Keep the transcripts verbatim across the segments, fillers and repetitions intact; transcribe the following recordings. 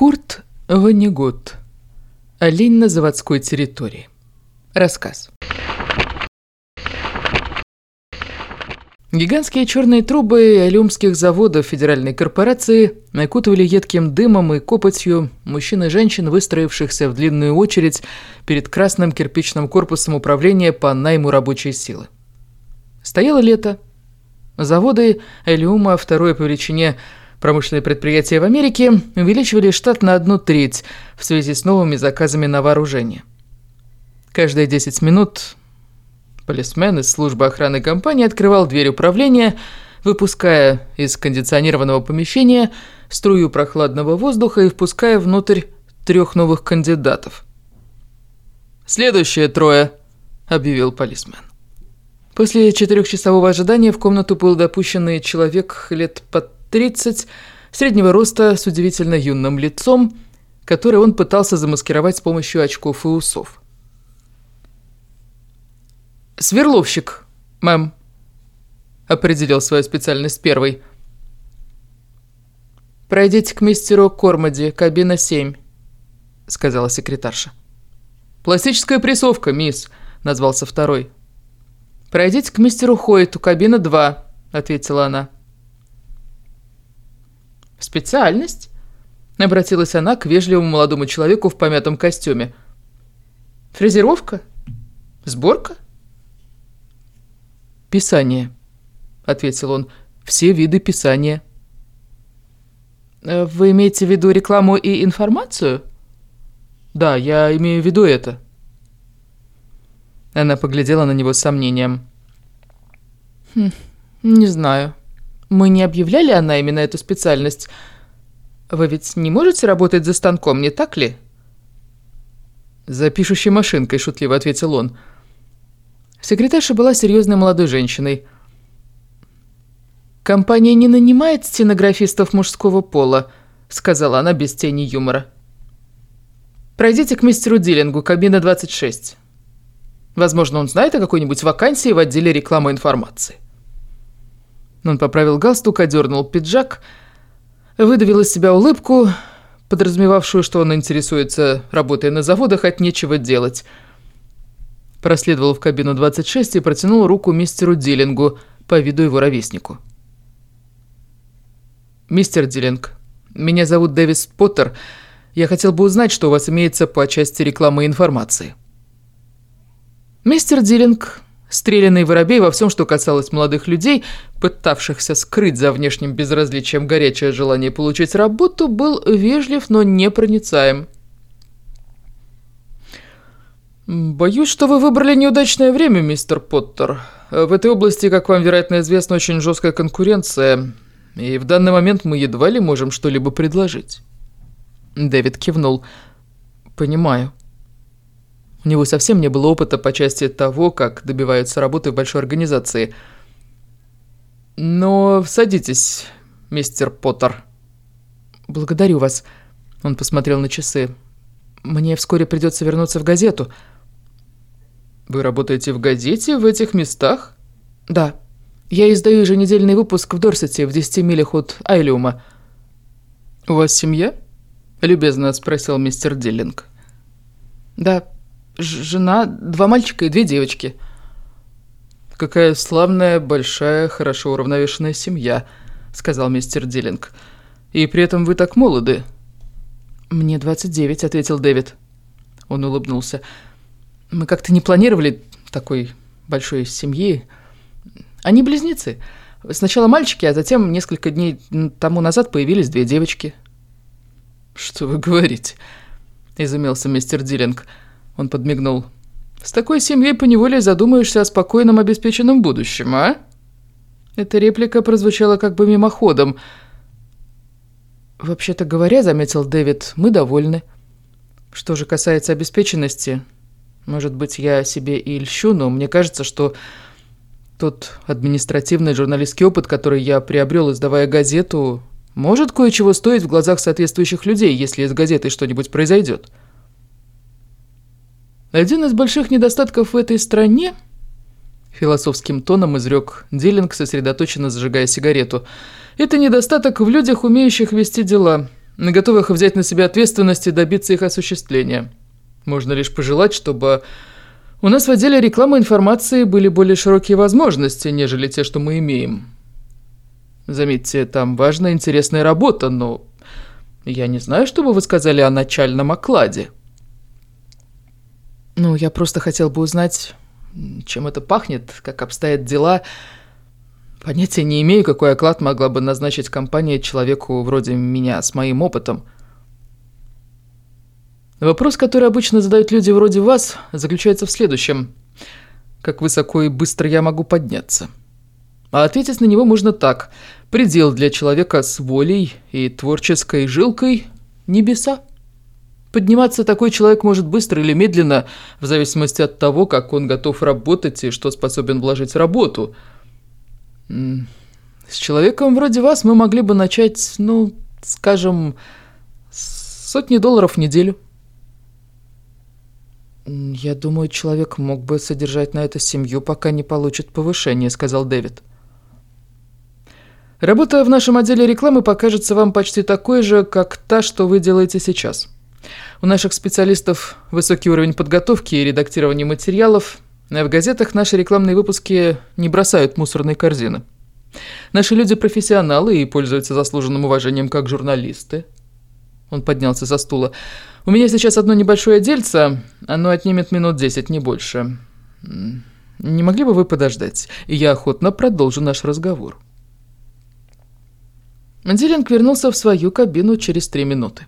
Курт Воннегут. Олень на заводской территории. Рассказ. Гигантские черные трубы алюмских заводов федеральной корпорации окутывали едким дымом и копотью мужчин и женщин, выстроившихся в длинную очередь перед красным кирпичным корпусом управления по найму рабочей силы. Стояло лето. Заводы алюма, второе по величине промышленное предприятие в Америке, увеличивали штат на одну треть в связи с новыми заказами на вооружение. Каждые десять минут полисмен из службы охраны компании открывал дверь управления, выпуская из кондиционированного помещения струю прохладного воздуха и впуская внутрь трех новых кандидатов. «Следующие трое», — объявил полисмен. После четырехчасового ожидания в комнату был допущенный человек лет под тридцать, среднего роста, с удивительно юным лицом, который он пытался замаскировать с помощью очков и усов. «Сверловщик, мэм», — определил свою специальность первый. «Пройдите к мистеру Кормоди, кабина семь», — сказала секретарша. «Пластическая прессовка, мисс», — назвался второй. «Пройдите к мистеру Хойту, кабина два», — ответила она. «Специальность?» — обратилась она к вежливому молодому человеку в помятом костюме. «Фрезеровка? Сборка?» «Писание», — ответил он. «Все виды писания». «Вы имеете в виду рекламу и информацию?» «Да, я имею в виду это». Она поглядела на него с сомнением. «Хм, не знаю. Мы не объявляли о найме на эту специальность. Вы ведь не можете работать за станком, не так ли?» «За пишущей машинкой», — шутливо ответил он. Секретарша была серьезной молодой женщиной. «Компания не нанимает стенографистов мужского пола», — сказала она без тени юмора. «Пройдите к мистеру Диллингу, кабина двадцать шесть. Возможно, он знает о какой-нибудь вакансии в отделе рекламы и информации». Он поправил галстук, одернул пиджак, выдавил из себя улыбку, подразумевавшую, что он интересуется работой на заводах, от нечего делать. Проследовал в кабину двадцать шесть и протянул руку мистеру Диллингу, по виду его ровеснику. «Мистер Диллинг, меня зовут Дэвис Поттер. Я хотел бы узнать, что у вас имеется по части рекламы и информации». Мистер Диллинг, стрелянный воробей во всем, что касалось молодых людей, пытавшихся скрыть за внешним безразличием горячее желание получить работу, был вежлив, но непроницаем. «Боюсь, что вы выбрали неудачное время, мистер Поттер. В этой области, как вам, вероятно, известна, очень жесткая конкуренция, и в данный момент мы едва ли можем что-либо предложить». Дэвид кивнул. «Понимаю». У него совсем не было опыта по части того, как добиваются работы в большой организации. «Но садитесь, мистер Поттер». «Благодарю вас». Он посмотрел на часы. «Мне вскоре придется вернуться в газету». «Вы работаете в газете в этих местах?» «Да. Я издаю еженедельный выпуск в Дорсете, в десяти милях от Айлюма». «У вас семья?» — любезно спросил мистер Диллинг. «Да. Ж- жена, два мальчика и две девочки». «Какая славная, большая, хорошо уравновешенная семья», — сказал мистер Диллинг. «И при этом вы так молоды». «Мне двадцать девять», — ответил Дэвид. Он улыбнулся. «Мы как-то не планировали такой большой семьи. Они близнецы. Сначала мальчики, а затем несколько дней тому назад появились две девочки». «Что вы говорите?» — изумился мистер Диллинг. Он подмигнул. «С такой семьей поневоле задумаешься о спокойном обеспеченном будущем, а?» Эта реплика прозвучала как бы мимоходом. «Вообще-то говоря, — заметил Дэвид, — мы довольны. Что же касается обеспеченности, может быть, я себе и льщу, но мне кажется, что тот административный журналистский опыт, который я приобрел, издавая газету, может кое-чего стоить в глазах соответствующих людей, если с газетой что-нибудь произойдет. Один из больших недостатков в этой стране, — философским тоном изрек Диллинг, сосредоточенно зажигая сигарету, — это недостаток в людях, умеющих вести дела. готовых взять на себя ответственность и добиться их осуществления. Можно лишь пожелать, чтобы у нас в отделе рекламы и информации были более широкие возможности, нежели те, что мы имеем. Заметьте, там важная и интересная работа, но я не знаю, что бы вы сказали о начальном окладе. Ну, я просто хотел бы узнать, чем это пахнет, как обстоят дела. Понятия не имею, какой оклад могла бы назначить компания человеку вроде меня с моим опытом. Вопрос, который обычно задают люди вроде вас, заключается в следующем. Как высоко и быстро я могу подняться? А ответить на него можно так. Предел для человека с волей и творческой жилкой – небеса. Подниматься такой человек может быстро или медленно, в зависимости от того, как он готов работать и что способен вложить в работу. С человеком вроде вас мы могли бы начать, ну, скажем, с сотни долларов в неделю. «Я думаю, человек мог бы содержать на это семью, пока не получит повышение», — сказал Дэвид. «Работа в нашем отделе рекламы покажется вам почти такой же, как та, что вы делаете сейчас. У наших специалистов высокий уровень подготовки и редактирования материалов, а в газетах наши рекламные выпуски не бросают в мусорные корзины. Наши люди профессионалы и пользуются заслуженным уважением как журналисты». Он поднялся со стула. «У меня сейчас одно небольшое дельце, оно отнимет минут десять, не больше. Не могли бы вы подождать? И я охотно продолжу наш разговор». Диллинг вернулся в свою кабину через три минуты.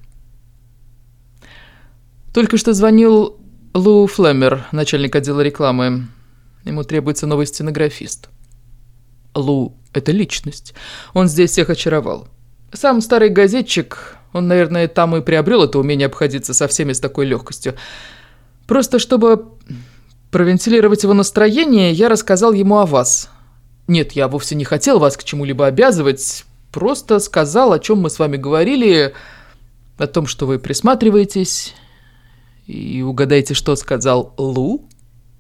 Только что звонил Лу Флемер, начальник отдела рекламы. Ему требуется новый стенографист. Лу – это личность. Он здесь всех очаровал. Сам старый газетчик, он, наверное, там и приобрел это умение обходиться со всеми с такой легкостью. Просто чтобы провентилировать его настроение, я рассказал ему о вас. Нет, я вовсе не хотел вас к чему-либо обязывать, просто сказал, о чем мы с вами говорили, о том, что вы присматриваетесь. И угадайте, что сказал Лу?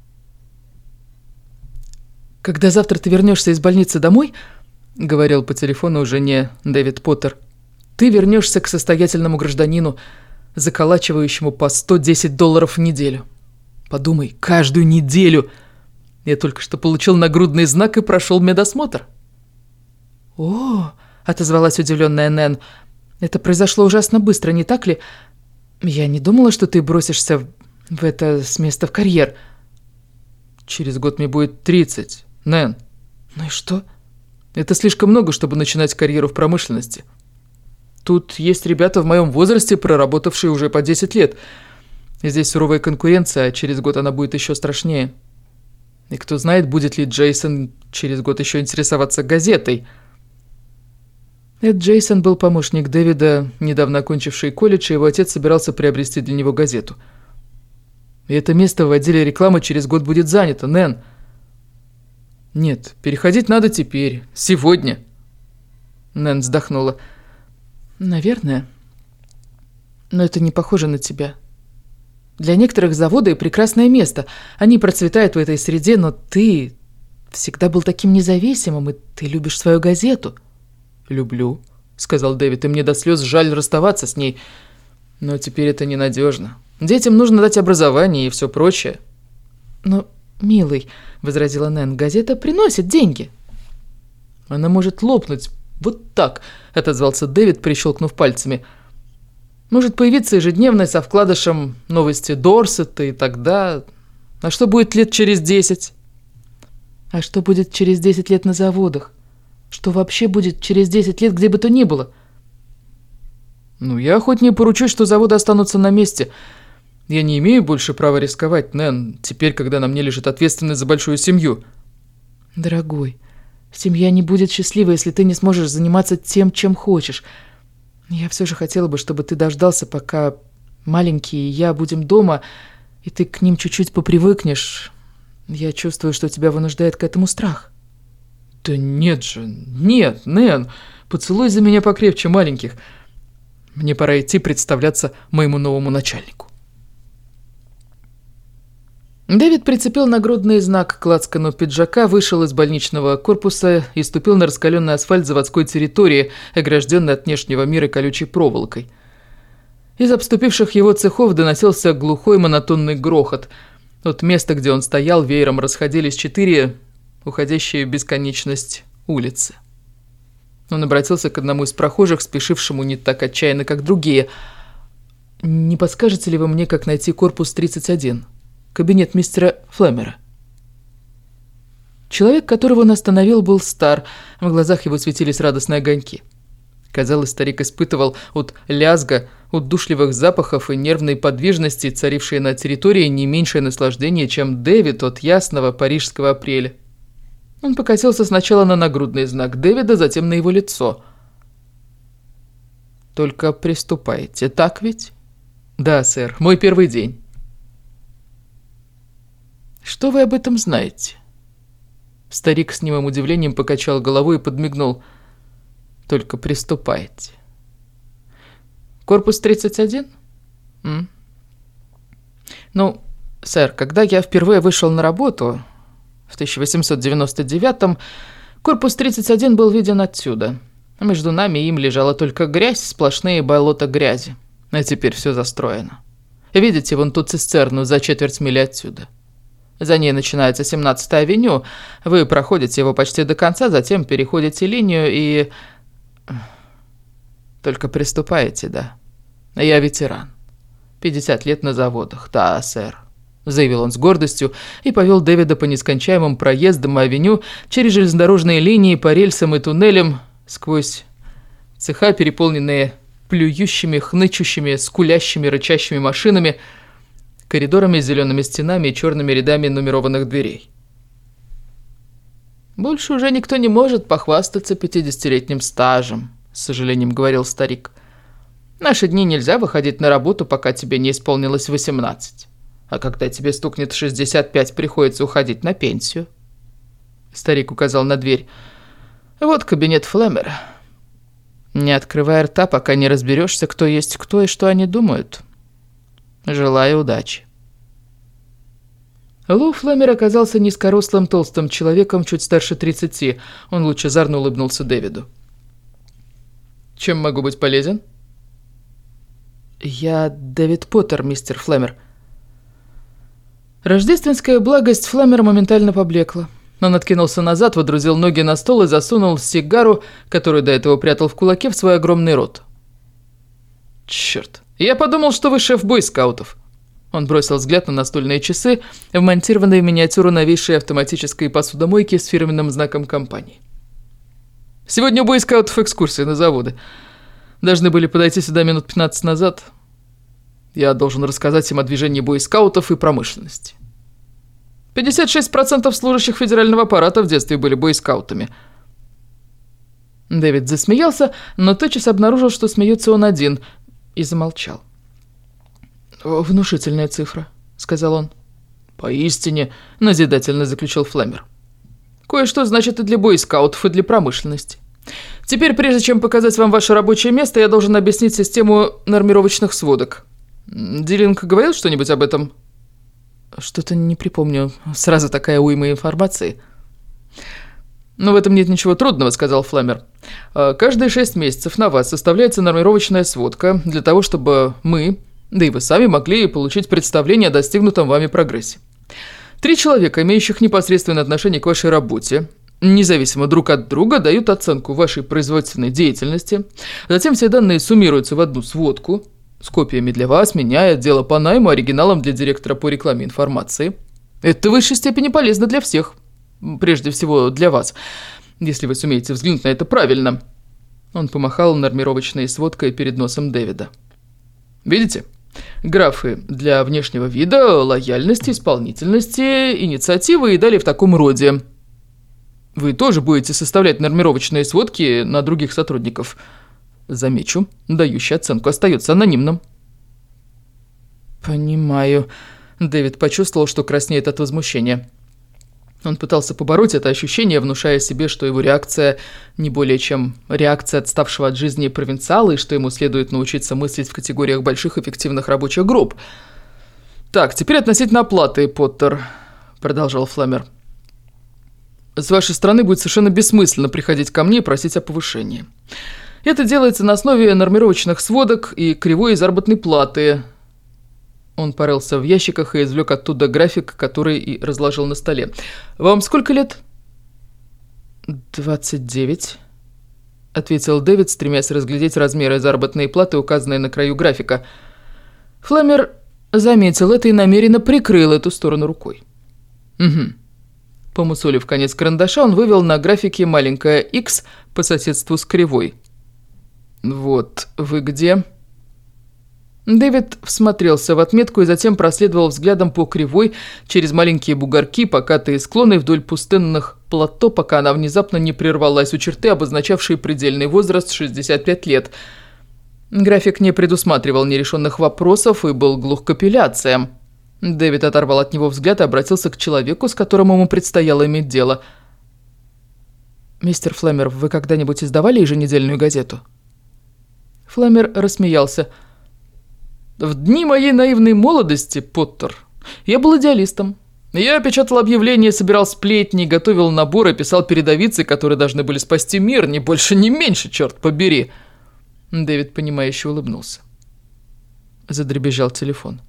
«Когда завтра ты вернешься из больницы домой, — говорил по телефону жене Дэвид Поттер, — ты вернешься к состоятельному гражданину, заколачивающему по сто десять долларов в неделю. Подумай, каждую неделю. Я только что получил нагрудный знак и прошел медосмотр». «О, — отозвалась удивленная Нэн, — это произошло ужасно быстро, не так ли? Я не думала, что ты бросишься в это с места в карьер». «Через год мне будет тридцать, Нэн». «Ну и что?» «Это слишком много, чтобы начинать карьеру в промышленности. Тут есть ребята в моем возрасте, проработавшие уже по десять лет. И здесь суровая конкуренция, а через год она будет еще страшнее. И кто знает, будет ли Джейсон через год еще интересоваться газетой». Эд Джейсон был помощник Дэвида, недавно окончивший колледж, и его отец собирался приобрести для него газету. «И это место в отделе рекламы через год будет занято, Нэн». «Нет, переходить надо теперь, сегодня». Нэн вздохнула. «Наверное. Но это не похоже на тебя. Для некоторых заводы прекрасное место. Они процветают в этой среде, но ты всегда был таким независимым, и ты любишь свою газету». «Люблю», — сказал Дэвид, — «и мне до слез жаль расставаться с ней. Но теперь это ненадежно. Детям нужно дать образование и все прочее». «Но, милый, — возразила Нэн, — газета приносит деньги». «Она может лопнуть вот так», — отозвался Дэвид, прищелкнув пальцами. «Может появиться ежедневная со вкладышем новости Дорсета, и тогда... А что будет лет через десять?» «А что будет через десять лет на заводах? Что вообще будет через десять лет где бы то ни было?» «Ну, я хоть не поручусь, что заводы останутся на месте. Я не имею больше права рисковать, Нэн, теперь, когда на мне лежит ответственность за большую семью». «Дорогой, семья не будет счастлива, если ты не сможешь заниматься тем, чем хочешь. Я все же хотела бы, чтобы ты дождался, пока маленькие и я будем дома, и ты к ним чуть-чуть попривыкнешь. Я чувствую, что тебя вынуждает к этому страх». «Да нет же, нет, Нэн, поцелуй за меня покрепче маленьких. Мне пора идти представляться моему новому начальнику». Дэвид прицепил нагрудный знак к лацкану пиджака, вышел из больничного корпуса и ступил на раскаленный асфальт заводской территории, огражденной от внешнего мира колючей проволокой. Из обступивших его цехов доносился глухой монотонный грохот. От места, где он стоял, веером расходились четыре уходящие в бесконечность улицы. Он обратился к одному из прохожих, спешившему не так отчаянно, как другие. «Не подскажете ли вы мне, как найти корпус тридцать один? Кабинет мистера Флемера?» Человек, которого он остановил, был стар. В глазах его светились радостные огоньки. Казалось, старик испытывал от лязга, от душливых запахов и нервной подвижности, царившей на территории, не меньшее наслаждение, чем Дэвид от ясного парижского апреля. Он покосился сначала на нагрудный знак Дэвида, затем на его лицо. «Только приступайте, так ведь?» «Да, сэр, мой первый день». «Что вы об этом знаете?» Старик с немым удивлением покачал головой и подмигнул. «Только приступайте». «Корпус тридцать один?» М? «Ну, сэр, когда я впервые вышел на работу в тысяча восемьсот девяносто девятом, корпус тридцать один был виден отсюда. Между нами и им лежала только грязь, сплошные болота грязи. А теперь все застроено. Видите вон ту цистерну за четверть мили отсюда? За ней начинается семнадцатая авеню. Вы проходите его почти до конца, затем переходите линию и... Только приступаете, да? Я ветеран. пятьдесят лет на заводах. Да, сэр», — заявил он с гордостью и повел Дэвида по нескончаемым проездам и авеню, через железнодорожные линии, по рельсам и туннелям, сквозь цеха, переполненные плюющими, хнычущими, скулящими, рычащими машинами, коридорами с зелеными стенами и черными рядами нумерованных дверей. «Больше уже никто не может похвастаться пятидесятилетним стажем», — с сожалением говорил старик. «В наши дни нельзя выходить на работу, пока тебе не исполнилось восемнадцать. А когда тебе стукнет шестьдесят пять, приходится уходить на пенсию». Старик указал на дверь. «Вот кабинет Флемера. Не открывай рта, пока не разберешься, кто есть кто и что они думают. Желаю удачи». Лу Флемер оказался низкорослым толстым человеком, чуть старше тридцати. Он лучезарно улыбнулся Дэвиду. «Чем могу быть полезен?» «Я Дэвид Поттер, мистер Флемер». Рождественская благость Флемера моментально поблекла. Он откинулся назад, водрузил ноги на стол и засунул сигару, которую до этого прятал в кулаке, в свой огромный рот. «Черт, я подумал, что вы шеф бойскаутов». Он бросил взгляд на настольные часы, вмонтированные в миниатюру новейшей автоматической посудомойки с фирменным знаком компании. «Сегодня у бойскаутов экскурсия на заводы. Должны были подойти сюда минут пятнадцать назад. Я должен рассказать им о движении бойскаутов и промышленности. пятьдесят шесть процентов служащих федерального аппарата в детстве были бойскаутами». Дэвид засмеялся, но тотчас обнаружил, что смеется он один, и замолчал. «Внушительная цифра», — сказал он. «Поистине», — назидательно заключил Флемер. «Кое-что значит и для бойскаутов, и для промышленности. Теперь, прежде чем показать вам ваше рабочее место, я должен объяснить систему нормировочных сводок. Диллинг говорил что-нибудь об этом?» «Что-то не припомню. Сразу такая уйма информации». «Но в этом нет ничего трудного», — сказал Флемер. «Каждые шесть месяцев на вас составляется нормировочная сводка для того, чтобы мы, да и вы сами, могли получить представление о достигнутом вами прогрессе. Три человека, имеющих непосредственное отношение к вашей работе, независимо друг от друга, дают оценку вашей производственной деятельности. Затем все данные суммируются в одну сводку с копиями для вас, меня, отдела по найму, оригиналом для директора по рекламе информации. Это в высшей степени полезно для всех. Прежде всего для вас, если вы сумеете взглянуть на это правильно». Он помахал нормировочной сводкой перед носом Дэвида. «Видите? Графы для внешнего вида, лояльности, исполнительности, инициативы и далее в таком роде. Вы тоже будете составлять нормировочные сводки на других сотрудников. Замечу, дающий оценку остается анонимным». «Понимаю». Дэвид почувствовал, что краснеет от возмущения. Он пытался побороть это ощущение, внушая себе, что его реакция не более чем реакция отставшего от жизни провинциала, и что ему следует научиться мыслить в категориях больших эффективных рабочих групп. «Так, теперь относительно оплаты, Поттер», — продолжал Флемер. «С вашей стороны будет совершенно бессмысленно приходить ко мне и просить о повышении. Это делается на основе нормировочных сводок и кривой заработной платы. Он порылся в ящиках и извлек оттуда график, который и разложил на столе. «Вам сколько лет?» «Двадцать девять», — ответил Дэвид, стремясь разглядеть размеры заработной платы, указанные на краю графика. Флемер заметил это и намеренно прикрыл эту сторону рукой. «Угу». Помусолив конец карандаша, он вывел на графике маленькое «Х» по соседству с кривой. «Вот вы где?» Дэвид всмотрелся в отметку и затем проследовал взглядом по кривой через маленькие бугорки, покатые склоны вдоль пустынных плато, пока она внезапно не прервалась у черты, обозначавшей предельный возраст шестьдесят пять лет. График не предусматривал нерешенных вопросов и был глух к апелляциям. Дэвид оторвал от него взгляд и обратился к человеку, с которым ему предстояло иметь дело. «Мистер Флемер, вы когда-нибудь издавали еженедельную газету?» Флемер рассмеялся. «В дни моей наивной молодости, Поттер, я был идеалистом. Я печатал объявления, собирал сплетни, готовил наборы, писал передовицы, которые должны были спасти мир, ни больше, ни меньше, черт побери». Дэвид, понимающе улыбнулся. Задребезжал телефон.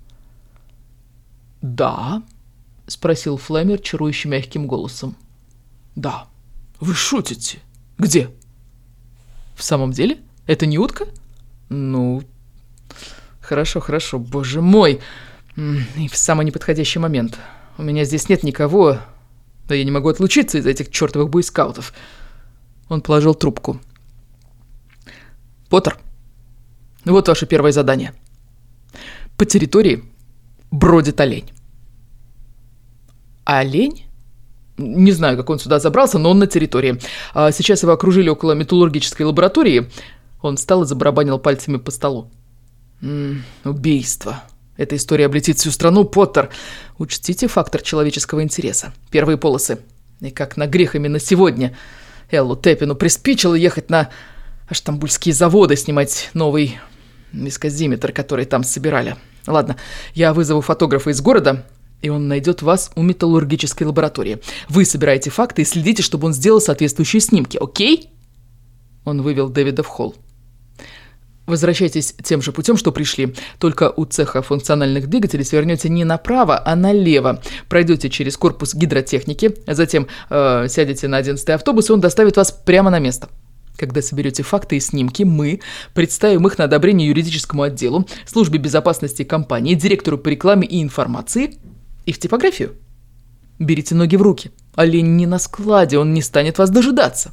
«Да?» – спросил Флемер чарующим мягким голосом. «Да. Вы шутите? Где?» «В самом деле? Это не утка?» «Ну, хорошо, хорошо, боже мой. И в самый неподходящий момент. У меня здесь нет никого, да я не могу отлучиться из этих чертовых бойскаутов». Он положил трубку. «Поттер, вот ваше первое задание. По территории бродит олень». «Олень?» Не знаю, как он сюда забрался, но он на территории. А сейчас его окружили около металлургической лаборатории. Он встал и забарабанил пальцами по столу. М-м, убийство. Эта история облетит всю страну, Поттер. Учтите фактор человеческого интереса. Первые полосы. И как на грех именно сегодня Эллу Теппину приспичило ехать на Аштамбульские заводы, снимать новый вискозиметр, который там собирали. Ладно, я вызову фотографа из города, и он найдет вас у металлургической лаборатории. Вы собираете факты и следите, чтобы он сделал соответствующие снимки, окей?» Он вывел Дэвида в холл. «Возвращайтесь тем же путем, что пришли. Только у цеха функциональных двигателей свернете не направо, а налево. Пройдете через корпус гидротехники, затем э, сядете на одиннадцатый автобус, и он доставит вас прямо на место. Когда соберете факты и снимки, мы представим их на одобрение юридическому отделу, службе безопасности компании, директору по рекламе и информации и в типографию. Берите ноги в руки. Олень не на складе, он не станет вас дожидаться».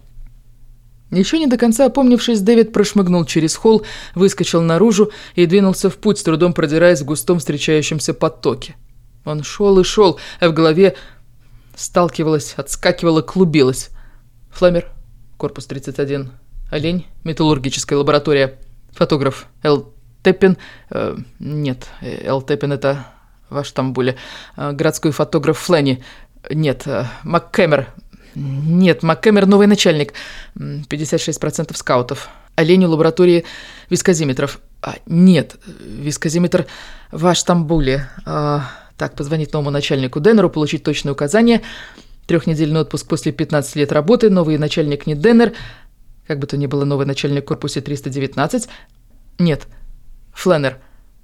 Еще не до конца опомнившись, Дэвид прошмыгнул через холл, выскочил наружу и двинулся в путь, с трудом продираясь в густом встречающемся потоке. Он шел и шел, а в голове сталкивалась, отскакивала, клубилась. Флемер, корпус тридцать один, олень, металлургическая лаборатория, фотограф Эл Теппин, э, нет, Эл Теппин это в Аштамбуле, э, городской фотограф Фленни, нет, э, МакКэмер. Нет, МакКэмер новый начальник. пятьдесят шесть процентов скаутов. Олень у лаборатории вискозиметров. А, нет, вискозиметр в Аштамбуле. А, так, позвонить новому начальнику Деннеру, получить точные указания. Трехнедельный отпуск после пятнадцати лет работы. Новый начальник не Деннер. Как бы то ни было, новый начальник в корпусе триста девятнадцать. Нет, Фленнер.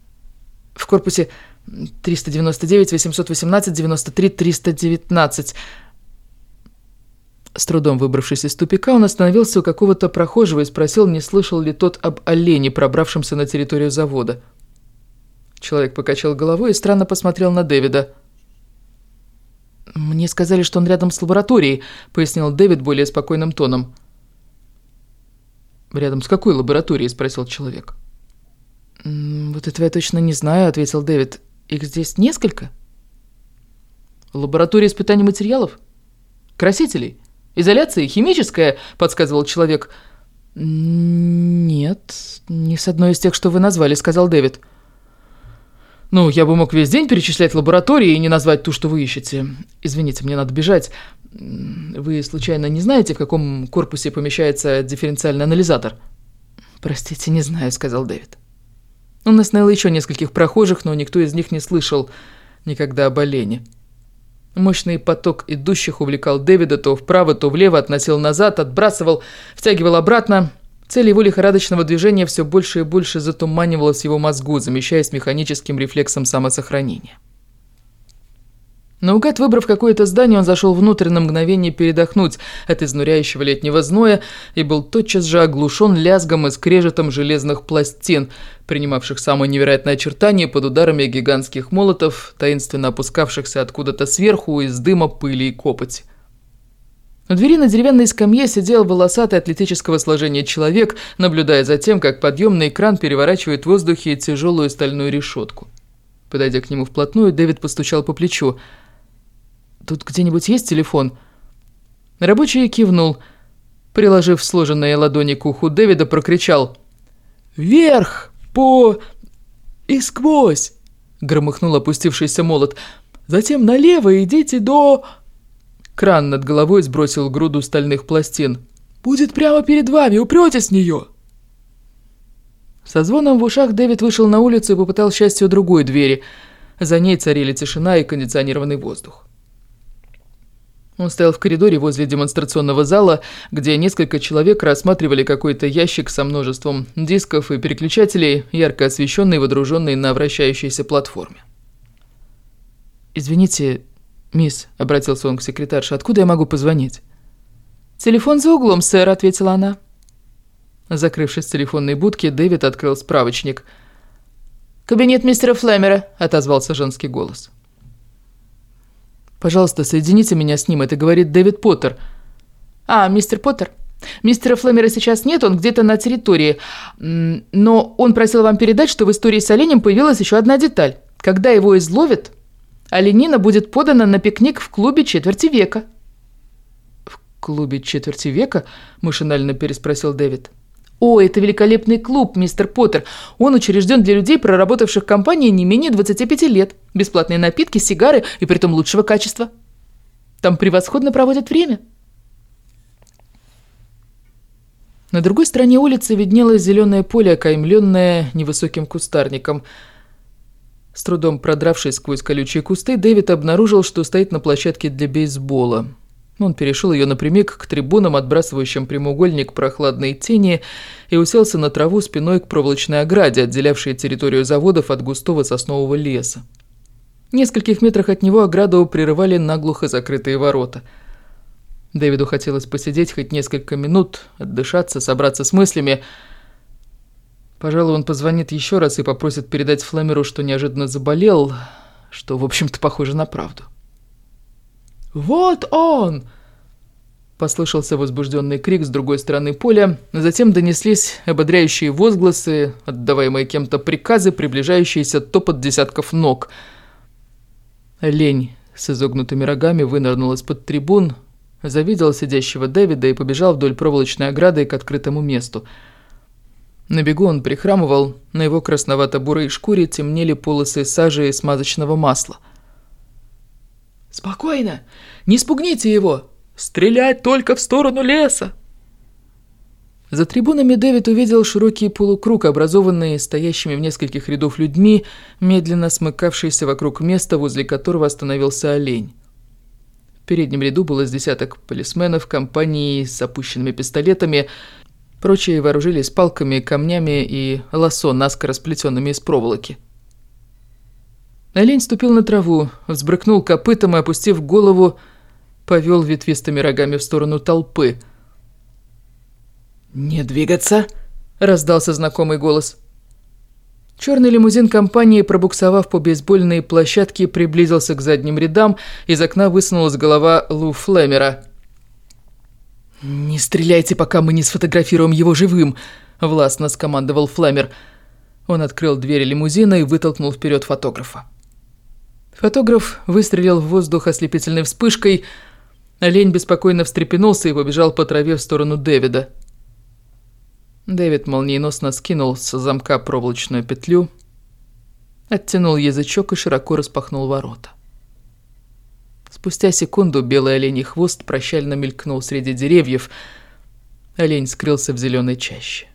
В корпусе триста девяносто девять, восемьсот восемнадцать, девяносто три, триста девятнадцать. С трудом выбравшись из тупика, он остановился у какого-то прохожего и спросил, не слышал ли тот об олене, пробравшемся на территорию завода. Человек покачал головой и странно посмотрел на Дэвида. «Мне сказали, что он рядом с лабораторией», — пояснил Дэвид более спокойным тоном. «Рядом с какой лабораторией?» — спросил человек. «Вот этого я точно не знаю», — ответил Дэвид. «Их здесь несколько?» «Лаборатория испытаний материалов? Красителей? Изоляция? Химическая?» — подсказывал человек. «Нет, не с одной из тех, что вы назвали», — сказал Дэвид. «Ну, я бы мог весь день перечислять лаборатории и не назвать ту, что вы ищете. Извините, мне надо бежать. Вы, случайно, не знаете, в каком корпусе помещается дифференциальный анализатор?» «Простите, не знаю», — сказал Дэвид. Он остановил еще нескольких прохожих, но никто из них не слышал никогда об олене. Мощный поток идущих увлекал Дэвида то вправо, то влево, относил назад, отбрасывал, втягивал обратно. Цель его лихорадочного движения все больше и больше затуманивалась в его мозгу, замещаясь механическим рефлексом самосохранения. Наугад выбрав какое-то здание, он зашел внутрь на мгновение передохнуть от изнуряющего летнего зноя и был тотчас же оглушен лязгом и скрежетом железных пластин, принимавших самые невероятные очертания под ударами гигантских молотов, таинственно опускавшихся откуда-то сверху из дыма, пыли и копоти. У двери на деревянной скамье сидел волосатый атлетического сложения человек, наблюдая за тем, как подъемный кран переворачивает в воздухе тяжелую стальную решетку. Подойдя к нему вплотную, Дэвид постучал по плечу. «Тут где-нибудь есть телефон?» Рабочий кивнул. Приложив сложенные ладони к уху Дэвида, прокричал: «Вверх! По... и сквозь!» Громыхнул опустившийся молот. «Затем налево идите до...» Кран над головой сбросил груду стальных пластин. «Будет прямо перед вами, упрётесь в неё!» Со звоном в ушах Дэвид вышел на улицу и попытал счастье у другой двери. За ней царили тишина и кондиционированный воздух. Он стоял в коридоре возле демонстрационного зала, где несколько человек рассматривали какой-то ящик со множеством дисков и переключателей, ярко освещенный и водруженный на вращающейся платформе. «Извините, мисс», — обратился он к секретарше, — «откуда я могу позвонить?» «Телефон за углом, сэр», — ответила она. Закрывшись в телефонной будке, Дэвид открыл справочник. «Кабинет мистера Флемера», — отозвался женский голос. «Пожалуйста, соедините меня с ним, это говорит Дэвид Поттер». «А, мистер Поттер? Мистера Флемера сейчас нет, он где-то на территории. Но он просил вам передать, что в истории с оленем появилась еще одна деталь. Когда его изловят, оленина будет подана на пикник в клубе четверти века». «В клубе четверти века?» – машинально переспросил Дэвид. «О, это великолепный клуб, мистер Поттер. Он учрежден для людей, проработавших в компании не менее двадцати пяти лет. Бесплатные напитки, сигары и притом лучшего качества. Там превосходно проводят время». На другой стороне улицы виднелось зеленое поле, окаймленное невысоким кустарником. С трудом продравшись сквозь колючие кусты, Дэвид обнаружил, что стоит на площадке для бейсбола. Он перешел ее напрямик к трибунам, отбрасывающим прямоугольник прохладной тени, и уселся на траву спиной к проволочной ограде, отделявшей территорию заводов от густого соснового леса. В нескольких метрах от него ограду прерывали наглухо закрытые ворота. Дэвиду хотелось посидеть хоть несколько минут, отдышаться, собраться с мыслями. Пожалуй, он позвонит еще раз и попросит передать Флемеру, что неожиданно заболел, что, в общем-то, похоже на правду. «Вот он!» – послышался возбужденный крик с другой стороны поля, а затем донеслись ободряющие возгласы, отдаваемые кем-то приказы, приближающиеся топот десятков ног. Олень с изогнутыми рогами вынырнул из-под трибун, завидел сидящего Дэвида и побежал вдоль проволочной ограды к открытому месту. На бегу он прихрамывал, на его красновато-бурой шкуре темнели полосы сажи и смазочного масла. «Спокойно! Не спугните его! Стрелять только в сторону леса!» За трибунами Дэвид увидел широкий полукруг, образованный стоящими в нескольких рядов людьми, медленно смыкавшийся вокруг места, возле которого остановился олень. В переднем ряду было с десяток полисменов компании с опущенными пистолетами, прочие вооружились палками, камнями и лассо, наскоро сплетенными из проволоки. Олень ступил на траву, взбрыкнул копытом и, опустив голову, повел ветвистыми рогами в сторону толпы. «Не двигаться!» – раздался знакомый голос. Черный лимузин компании, пробуксовав по бейсбольной площадке, приблизился к задним рядам, из окна высунулась голова Лу Флемера. «Не стреляйте, пока мы не сфотографируем его живым!» – властно скомандовал Флемер. Он открыл дверь лимузина и вытолкнул вперед фотографа. Фотограф выстрелил в воздух ослепительной вспышкой. Олень беспокойно встрепенулся и побежал по траве в сторону Дэвида. Дэвид молниеносно скинул с замка проволочную петлю, оттянул язычок и широко распахнул ворота. Спустя секунду белый оленей хвост прощально мелькнул среди деревьев. Олень скрылся в зеленой чаще.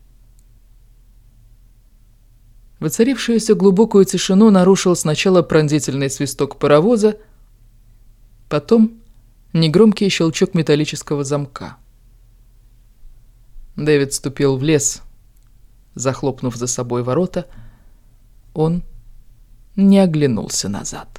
Воцарившуюся глубокую тишину нарушил сначала пронзительный свисток паровоза, потом негромкий щелчок металлического замка. Дэвид вступил в лес. Захлопнув за собой ворота, он не оглянулся назад.